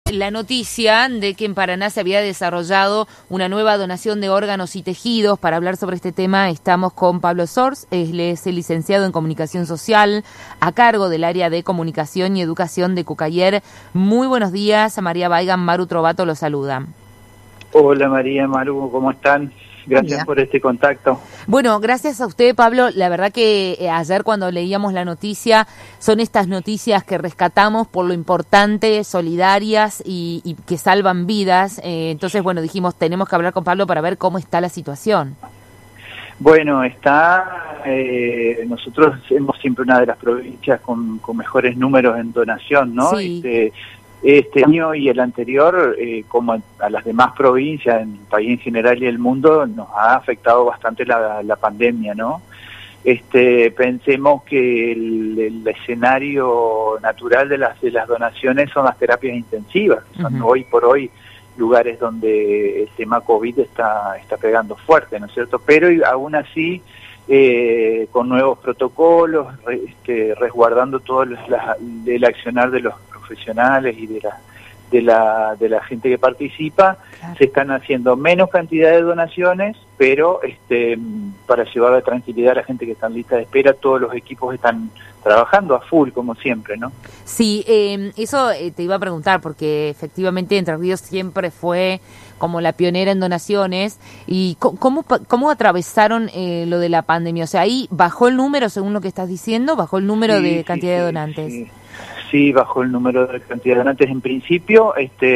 la noticia de que en Paraná se había desarrollado una nueva donación de órganos y tejidos. Para hablar sobre este tema estamos con Pablo Sors, él es el licenciado en Comunicación Social, a cargo del área de Comunicación y Educación de Cucayer. Muy buenos días, a María Baigan, Maru Trovato lo saluda. Hola María, Maru, ¿cómo están? Gracias por este contacto. Bueno, gracias a usted, Pablo. La verdad que ayer cuando leíamos la noticia, son estas noticias que rescatamos por lo importante, solidarias y que salvan vidas. Entonces, bueno, dijimos, tenemos que hablar con Pablo para ver cómo está la situación. Bueno, nosotros somos siempre una de las provincias con mejores números en donación, ¿no? Sí. Este año y el anterior, como a las demás provincias, en el país en general y el mundo, nos ha afectado bastante la pandemia, ¿no? Pensemos que el escenario natural de las donaciones son las terapias intensivas, que son hoy por hoy lugares donde el tema COVID está pegando fuerte, ¿no es cierto? Pero aún así, con nuevos protocolos, resguardando todo el accionar de los profesionales y de la gente que participa, claro. Se están haciendo menos cantidad de donaciones, pero para llevar la tranquilidad a la gente que está en lista de espera, todos los equipos están trabajando a full, como siempre, ¿no? Sí, eso te iba a preguntar, porque efectivamente Entre Ríos siempre fue como la pionera en donaciones. ¿Y cómo atravesaron lo de la pandemia? O sea, ahí bajó el número, según lo que estás diciendo, bajó el número de cantidad de donantes. Sí, bajó el número de cantidad de donantes en principio.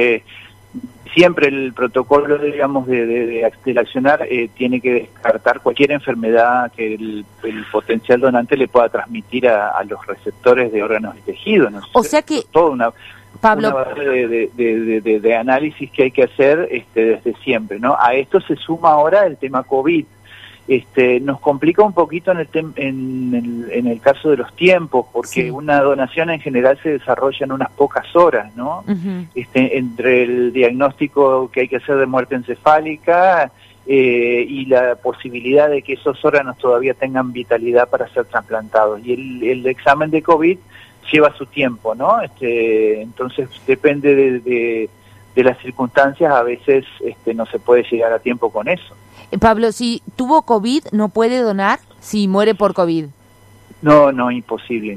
Siempre el protocolo, digamos, del accionar tiene que descartar cualquier enfermedad que el potencial donante le pueda transmitir a los receptores de órganos y tejidos, ¿no? O sea que, toda una base de análisis que hay que hacer desde siempre, ¿no? A esto se suma ahora el tema COVID. Nos complica un poquito en el caso de los tiempos, porque una donación en general se desarrolla en unas pocas horas, ¿no? Entre el diagnóstico que hay que hacer de muerte encefálica y la posibilidad de que esos órganos todavía tengan vitalidad para ser trasplantados. Y el examen de COVID lleva su tiempo, ¿no? Entonces depende de las circunstancias, a veces no se puede llegar a tiempo con eso. Pablo, si tuvo COVID, ¿no puede donar si muere por COVID? No, imposible.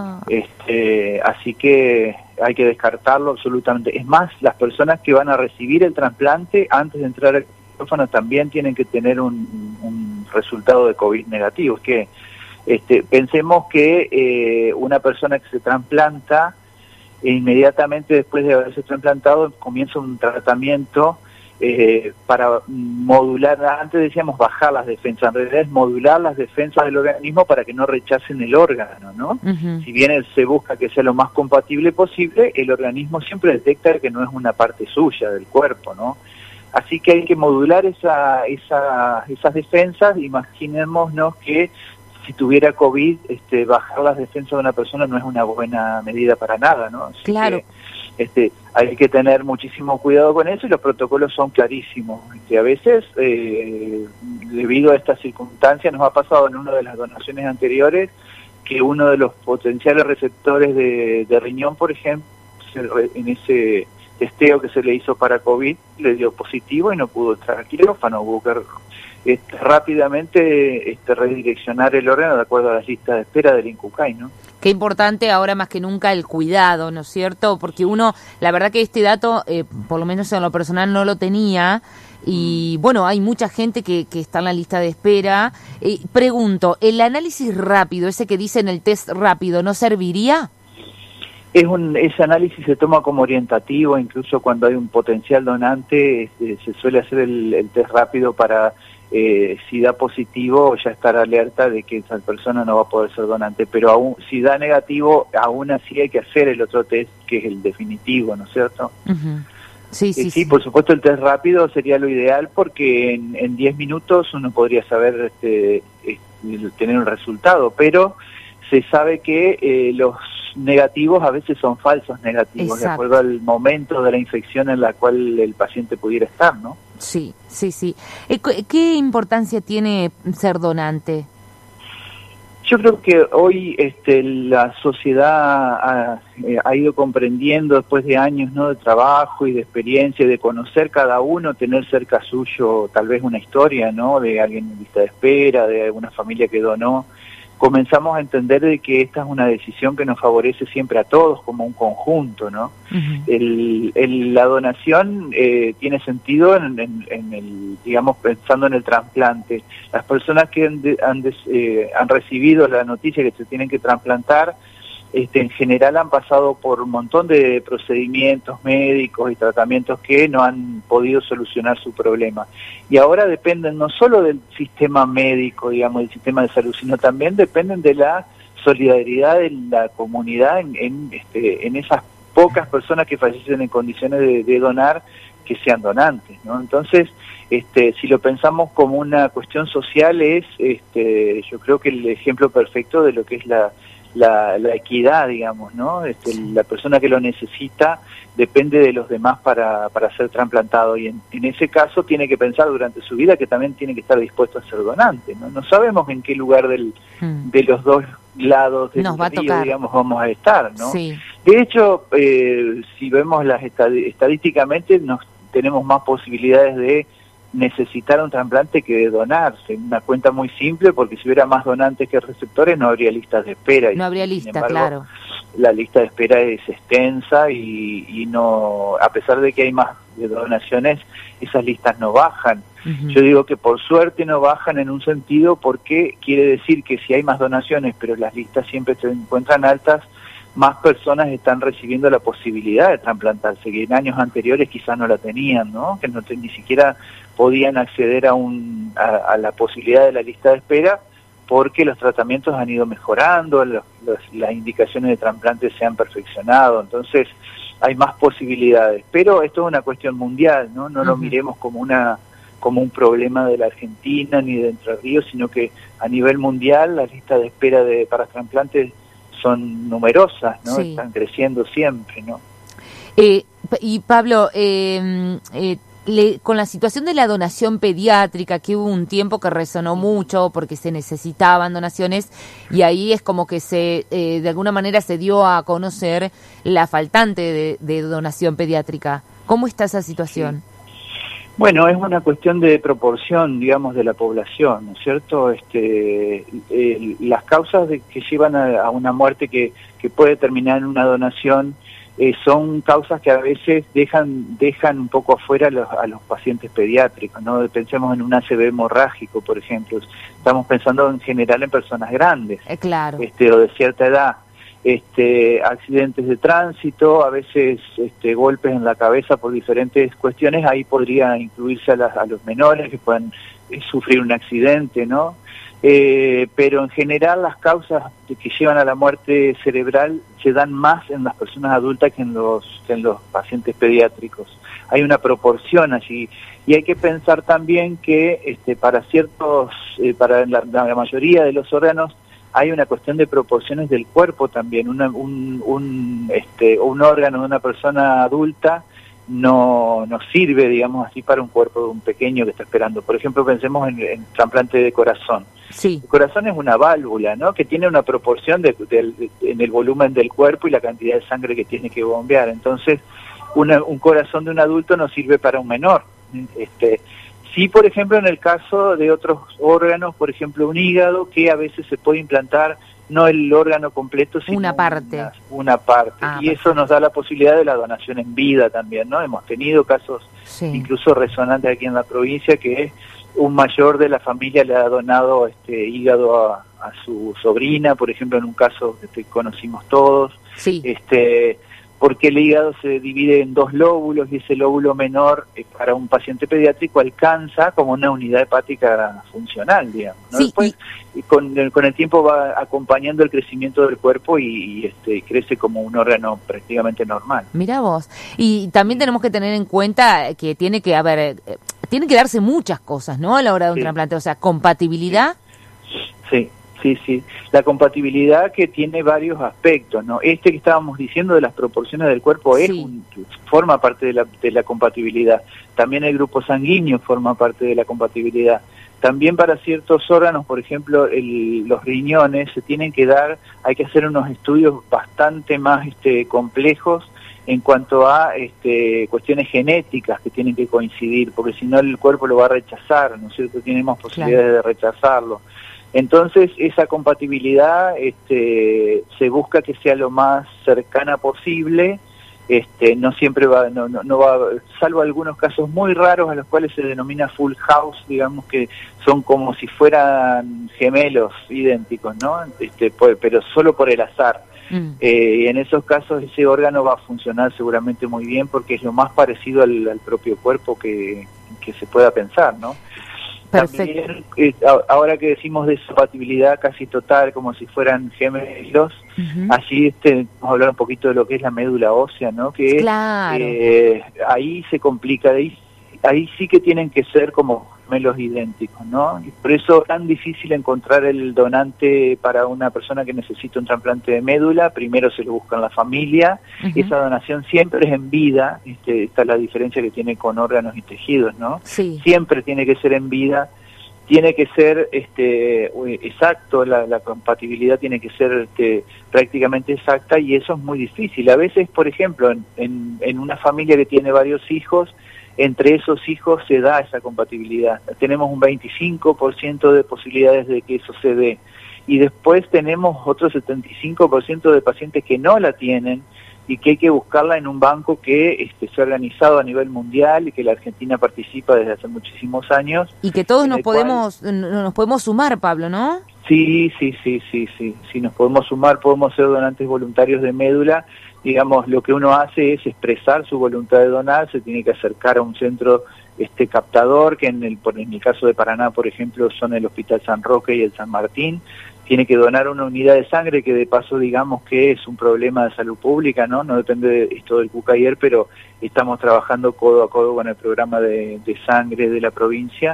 Así que hay que descartarlo absolutamente. Es más, las personas que van a recibir el trasplante, antes de entrar al quirófano, también tienen que tener un resultado de COVID negativo. Es que pensemos que una persona que se trasplanta, inmediatamente después de haberse trasplantado, comienza un tratamiento para modular, antes decíamos bajar las defensas, en realidad es modular las defensas del organismo para que no rechacen el órgano, ¿no? Si bien se busca que sea lo más compatible posible, el organismo siempre detecta que no es una parte suya del cuerpo, ¿no? Así que hay que modular esas defensas. Imaginémonos que si tuviera COVID, bajar las defensas de una persona no es una buena medida para nada, ¿no? Así claro. Que, hay que tener muchísimo cuidado con eso, y los protocolos son clarísimos. A veces, debido a estas circunstancias, nos ha pasado en una de las donaciones anteriores que uno de los potenciales receptores de riñón, por ejemplo, en ese testeo que se le hizo para COVID, le dio positivo y no pudo entrar al quirófano. Hubo que rápidamente redireccionar el órgano de acuerdo a las listas de espera del INCUCAI, ¿no? Qué importante ahora más que nunca el cuidado, ¿no es cierto? Porque la verdad que este dato, por lo menos en lo personal, no lo tenía. Y bueno, hay mucha gente que está en la lista de espera. Pregunto, ¿el análisis rápido, ese que dice en el test rápido, no serviría? Ese análisis se toma como orientativo, incluso cuando hay un potencial donante, se suele hacer el test rápido para, si da positivo, ya estar alerta de que esa persona no va a poder ser donante, pero aún si da negativo, aún así hay que hacer el otro test, que es el definitivo, ¿no es cierto? Sí, por supuesto el test rápido sería lo ideal, porque en 10 minutos uno podría saber tener un resultado, pero se sabe que los negativos a veces son falsos negativos. Exacto. De acuerdo al momento de la infección en la cual el paciente pudiera estar, ¿no? Sí. ¿Qué importancia tiene ser donante? Yo creo que hoy la sociedad ha ido comprendiendo, después de años, ¿no?, de trabajo y de experiencia, de conocer cada uno, tener cerca suyo tal vez una historia, ¿no?, de alguien en lista de espera, de alguna familia que donó. Comenzamos a entender de que esta es una decisión que nos favorece siempre a todos como un conjunto, ¿no? Uh-huh. La donación tiene sentido digamos, pensando en el trasplante. Las personas que han recibido la noticia que se tienen que trasplantar, en general han pasado por un montón de procedimientos médicos y tratamientos que no han podido solucionar su problema. Y ahora dependen no solo del sistema médico, digamos, del sistema de salud, sino también dependen de la solidaridad de la comunidad en esas pocas personas que fallecen en condiciones de donar, que sean donantes, ¿no? Entonces, si lo pensamos como una cuestión social, yo creo que el ejemplo perfecto de lo que es la equidad, digamos, ¿no? La persona que lo necesita depende de los demás para ser trasplantado, y en ese caso tiene que pensar durante su vida que también tiene que estar dispuesto a ser donante, ¿no? No sabemos en qué lugar de los dos lados del río, digamos, vamos a estar, ¿no? Sí. De hecho, si vemos estadísticamente, tenemos más posibilidades de necesitar un trasplante que de donarse. Una cuenta muy simple, porque si hubiera más donantes que receptores no habría listas de espera. No habría lista, claro. La lista de espera es extensa y no, a pesar de que hay más donaciones, esas listas no bajan. Uh-huh. Yo digo que por suerte no bajan en un sentido, porque quiere decir que si hay más donaciones, pero las listas siempre se encuentran altas, más personas están recibiendo la posibilidad de trasplantarse, que en años anteriores quizás no la tenían, ¿no? Que ni siquiera podían acceder a la posibilidad de la lista de espera, porque los tratamientos han ido mejorando, las indicaciones de trasplante se han perfeccionado, entonces hay más posibilidades. Pero esto es una cuestión mundial, ¿no? No lo miremos como un problema de la Argentina ni de Entre Ríos, sino que a nivel mundial las listas de espera para trasplantes son numerosas, ¿no? Sí. Están creciendo siempre, ¿no? Y Pablo, con la situación de la donación pediátrica, que hubo un tiempo que resonó mucho porque se necesitaban donaciones, y ahí es como que de alguna manera se dio a conocer la faltante de donación pediátrica. ¿Cómo está esa situación? Sí. Bueno, es una cuestión de proporción, digamos, de la población, ¿no es cierto? Las causas que llevan a una muerte que puede terminar en una donación son causas que a veces dejan un poco afuera a los pacientes pediátricos, ¿no? Pensemos en un ACV hemorrágico, por ejemplo. Estamos pensando en general en personas grandes, claro. O de cierta edad. Accidentes de tránsito, a veces golpes en la cabeza por diferentes cuestiones, ahí podría incluirse a los menores que puedan sufrir un accidente, ¿no? Pero en general las causas que llevan a la muerte cerebral se dan más en las personas adultas que en los pacientes pediátricos. Hay una proporción allí, y hay que pensar también que para la mayoría de los órganos hay una cuestión de proporciones del cuerpo también. Un órgano de una persona adulta no sirve, digamos así, para un cuerpo de un pequeño que está esperando. Por ejemplo, pensemos en trasplante de corazón. Sí. El corazón es una válvula, ¿no?, que tiene una proporción en el volumen del cuerpo y la cantidad de sangre que tiene que bombear. Entonces, un corazón de un adulto no sirve para un menor. Sí, por ejemplo, en el caso de otros órganos, por ejemplo, un hígado, que a veces se puede implantar no el órgano completo, sino una parte. Una parte. Y eso nos da la posibilidad de la donación en vida también, ¿no? Hemos tenido casos incluso resonantes aquí en la provincia, que un mayor de la familia le ha donado hígado a su sobrina, por ejemplo, en un caso que conocimos todos. Sí. Porque el hígado se divide en dos lóbulos, y ese lóbulo menor para un paciente pediátrico alcanza como una unidad hepática funcional, digamos, ¿no? Sí, Después, con el tiempo va acompañando el crecimiento del cuerpo y crece como un órgano prácticamente normal. Mirá vos. Y también tenemos que tener en cuenta que tiene que darse muchas cosas, ¿no?, a la hora de un trasplante, o sea, compatibilidad. Sí. Sí. La compatibilidad, que tiene varios aspectos, ¿no? Que estábamos diciendo de las proporciones del cuerpo forma parte de la compatibilidad. También el grupo sanguíneo forma parte de la compatibilidad. También para ciertos órganos, por ejemplo, los riñones, hay que hacer unos estudios bastante más complejos en cuanto a cuestiones genéticas que tienen que coincidir, porque si no el cuerpo lo va a rechazar, ¿no es cierto? Tenemos posibilidades de rechazarlo. Entonces, esa compatibilidad se busca que sea lo más cercana posible. No siempre no va, salvo algunos casos muy raros a los cuales se denomina full house, digamos que son como si fueran gemelos idénticos, ¿no? Pero solo por el azar. Y en esos casos ese órgano va a funcionar seguramente muy bien porque es lo más parecido al propio cuerpo que se pueda pensar, ¿no? Perfecto. También, ahora que decimos de compatibilidad casi total, como si fueran gemelos, allí vamos a hablar un poquito de lo que es la médula ósea, ¿no? Que claro. Ahí se complica, ahí sí que tienen que ser como gemelos idénticos, ¿no? Y por eso es tan difícil encontrar el donante para una persona que necesita un trasplante de médula. Primero se lo busca en la familia. Esa donación siempre es en vida. Esta es la diferencia que tiene con órganos y tejidos, ¿no? Sí. Siempre tiene que ser en vida. Tiene que ser exacto, la compatibilidad tiene que ser prácticamente exacta, y eso es muy difícil. A veces, por ejemplo, en una familia que tiene varios hijos, entre esos hijos se da esa compatibilidad. Tenemos un 25% de posibilidades de que eso se dé. Y después tenemos otro 75% de pacientes que no la tienen y que hay que buscarla en un banco que se ha organizado a nivel mundial y que la Argentina participa desde hace muchísimos años. Y que todos nos podemos sumar, Pablo, ¿no? Sí, nos podemos sumar, podemos ser donantes voluntarios de médula. Digamos, lo que uno hace es expresar su voluntad de donar, se tiene que acercar a un centro captador, que en el caso de Paraná, por ejemplo, son el Hospital San Roque y el San Martín. Tiene que donar una unidad de sangre, que de paso digamos que es un problema de salud pública, ¿no? No depende de esto del CUCAIER, pero estamos trabajando codo a codo con el programa de sangre de la provincia.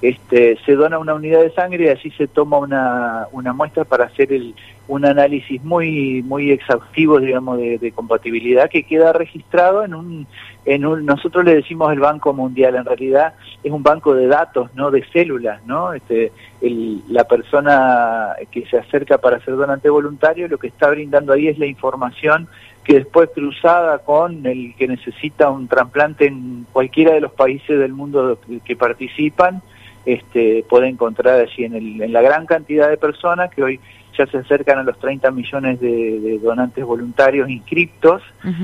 Se dona una unidad de sangre y así se toma una muestra para hacer un análisis muy exhaustivo, digamos, de compatibilidad, que queda registrado nosotros le decimos el Banco Mundial. En realidad es un banco de datos, no de células, ¿no? La persona que se acerca para ser donante voluntario, lo que está brindando ahí es la información que después, cruzada con el que necesita un trasplante en cualquiera de los países del mundo que participan, puede encontrar allí en la gran cantidad de personas que hoy ya se acercan a los 30 millones de donantes voluntarios inscriptos.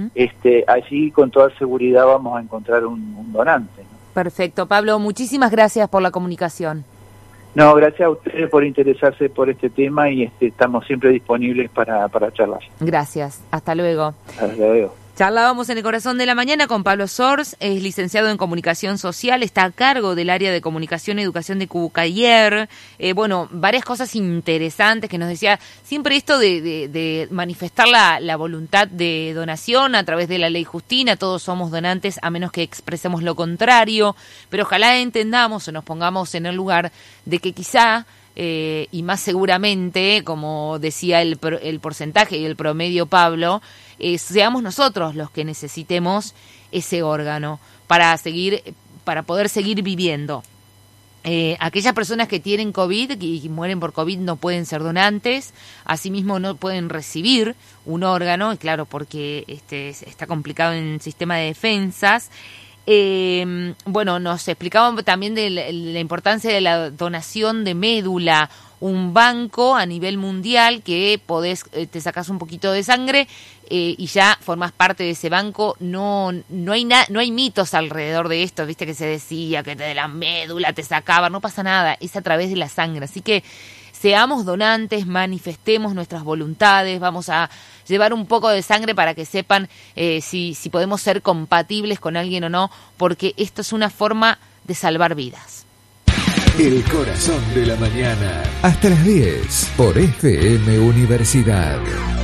Allí con toda seguridad vamos a encontrar un donante, ¿no? Perfecto, Pablo, muchísimas gracias por la comunicación. No, gracias a ustedes por interesarse por este tema, y estamos siempre disponibles para charlar. Gracias, hasta luego. Hasta luego. Charlábamos en el Corazón de la Mañana con Pablo Sors, es licenciado en Comunicación Social, está a cargo del área de Comunicación y Educación de CUCAIER. Varias cosas interesantes que nos decía, siempre esto de manifestar la voluntad de donación a través de la Ley Justina. Todos somos donantes a menos que expresemos lo contrario, pero ojalá entendamos o nos pongamos en el lugar de que quizá, y más seguramente, como decía el porcentaje y el promedio Pablo, seamos nosotros los que necesitemos ese órgano para poder seguir viviendo. Aquellas personas que tienen COVID y mueren por COVID no pueden ser donantes, asimismo no pueden recibir un órgano, y claro, porque está complicado en el sistema de defensas. Nos explicaban también de la importancia de la donación de médula, un banco a nivel mundial que te sacas un poquito de sangre y ya formás parte de ese banco. No hay mitos alrededor de esto, viste que se decía que de la médula te sacaban, no pasa nada, es a través de la sangre, así que seamos donantes, manifestemos nuestras voluntades, vamos a llevar un poco de sangre para que sepan si podemos ser compatibles con alguien o no, porque esto es una forma de salvar vidas. El Corazón de la Mañana, hasta las 10 por FM Universidad.